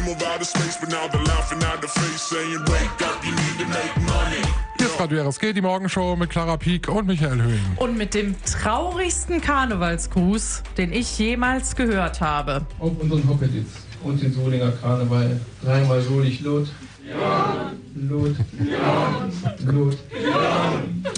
dream of outer space, but now they're laughing at the face, saying, wake up, you need to make money. Hier ist Radio RSG, die Morgenshow mit Clara Pieck und Michael Höhing. Und mit dem traurigsten Karnevalsgruß, den ich jemals gehört habe. Auf unseren Hoppeditz und den Solinger Karneval. Dreimal solig Lot. Ja. Lot. Ja. Lot. Ja.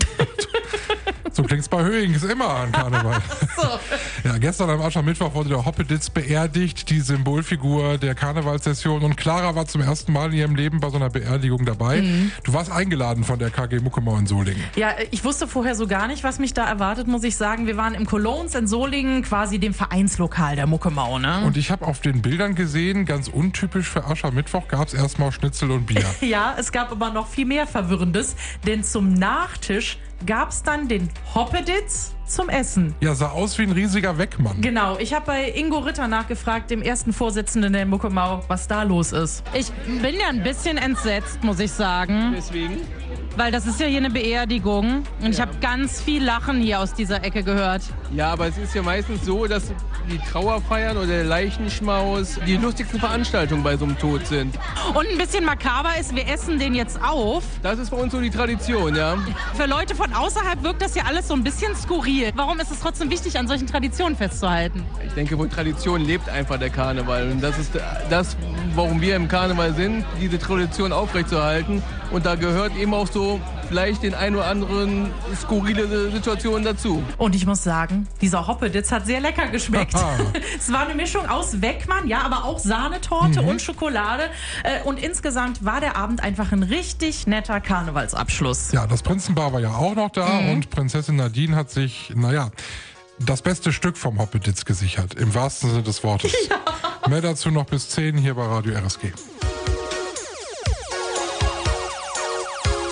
So klingt's bei Höhing, ist immer an Karneval. So. Ja, gestern am Aschermittwoch wurde der Hoppeditz beerdigt, die Symbolfigur der Karnevalssession. Und Clara war zum ersten Mal in ihrem Leben bei so einer Beerdigung dabei. Mhm. Du warst eingeladen von der KG Muckemau in Solingen. Ja, ich wusste vorher so gar nicht, was mich da erwartet, muss ich sagen. Wir waren im Colognes in Solingen, quasi dem Vereinslokal der Muckemau, ne? Und ich habe auf den Bildern gesehen, ganz untypisch für Aschermittwoch gab's erstmal Schnitzel und Bier. Ja, es gab aber noch viel mehr Verwirrendes, denn zum Nachtisch gab's dann den Hoppeditz zum Essen. Ja, sah aus wie ein riesiger Weckmann. Genau, ich habe bei Ingo Ritter nachgefragt, dem ersten Vorsitzenden der Muckemau, was da los ist. Ich bin ja ein bisschen entsetzt, muss ich sagen. Deswegen? Weil das ist ja hier eine Beerdigung und ich habe ganz viel Lachen hier aus dieser Ecke gehört. Ja, aber es ist ja meistens so, dass die Trauerfeiern oder der Leichenschmaus die lustigsten Veranstaltungen bei so einem Tod sind. Und ein bisschen makaber ist, wir essen den jetzt auf. Das ist bei uns so die Tradition, ja. Für Leute von außerhalb wirkt das ja alles so ein bisschen skurril. Warum ist es trotzdem wichtig, an solchen Traditionen festzuhalten? Ich denke, von Tradition lebt einfach der Karneval. Und das ist das, warum wir im Karneval sind, diese Tradition aufrechtzuerhalten. Und da gehört eben auch so vielleicht den ein oder anderen skurrile Situationen dazu. Und ich muss sagen, dieser Hoppeditz hat sehr lecker geschmeckt. Es war eine Mischung aus Weckmann, ja, aber auch Sahnetorte und Schokolade. Und insgesamt war der Abend einfach ein richtig netter Karnevalsabschluss. Ja, das Prinzenpaar war ja auch noch da und Prinzessin Nadine hat sich, das beste Stück vom Hoppeditz gesichert, im wahrsten Sinne des Wortes. Ja. Mehr dazu noch bis 10 hier bei Radio RSG.